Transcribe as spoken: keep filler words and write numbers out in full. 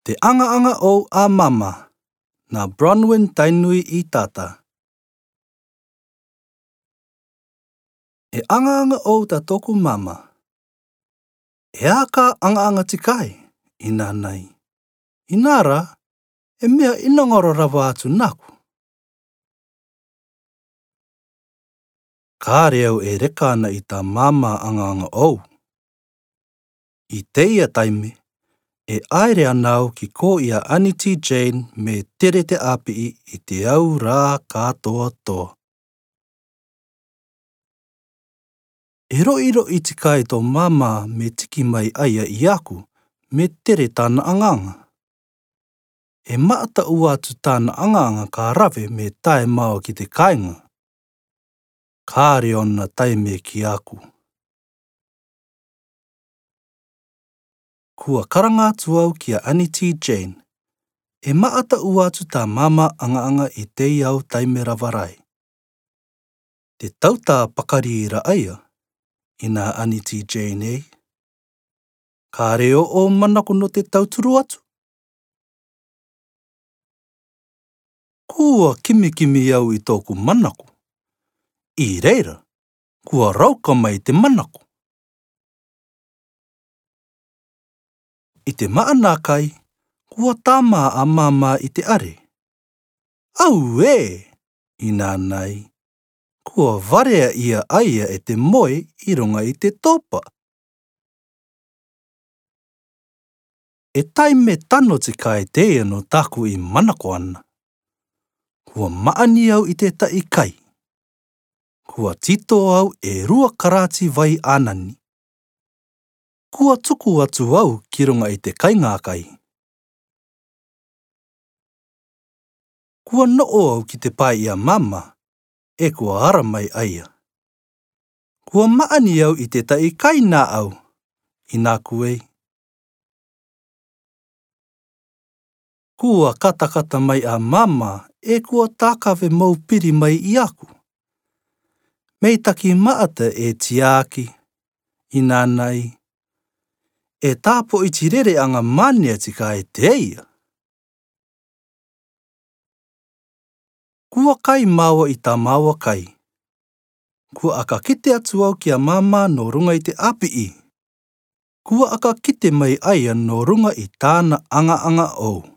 Te anga-anga o a mama, na Bronwyn tainui I tata. E anga-anga o ta toku mama. E aka anga-anga tikai, ina nei. Inara, e mea inongoro rawa atu naku. Kāre au e rekana I ta mama anga-anga o. I teia taime, e aere anau ki ko ia Aniti Jane me tere te api I te au rā katoa toa. E roiro I tikai tō mama me tiki mai aia I aku me tere tāna anganga. E maata ua atu tāna anganga ka rawe me tae mao ki te kainga. Kāre ona taime ki aku. Kua karanga atu au ki a Aniti Jane. E maata ua atu tā mama anga-anga I te iau taime rawarai. Te tauta pakari ira aia, ina Aniti Jane ei. Ka reo o manaku no te tauturu atu. Kua kimi-kimi au I tōku manaku. I reira, kua rauka mai te manaku. I te maana kai, kua tāma a mama I te are. Au e, ina nei. Kua varea ia aia e te moe I runga I te topa. E taime tano te kai te no taku I manako ana. Kua maani au I te tai kai. Kua tito au e rua karati vai anani. Kua tuku atu au ki runga I te kainga kai. Kua noo au ki te pai ia mama, e kua ara mai aia. Kua maani au I te tai kai nā au, I nā kuei. Kua katakata mai a mama, e kua tākawe maupiri mai I aku. Mei taki maata e tiaki, I nā nei. E tāpo I tirere anga mania tika e te eia. Kua kai maua I tā maua kai. Kua aka kite atu au ki a mama no runga I te api I. Kua aka kite mai aia no runga I tāna anga-anga o.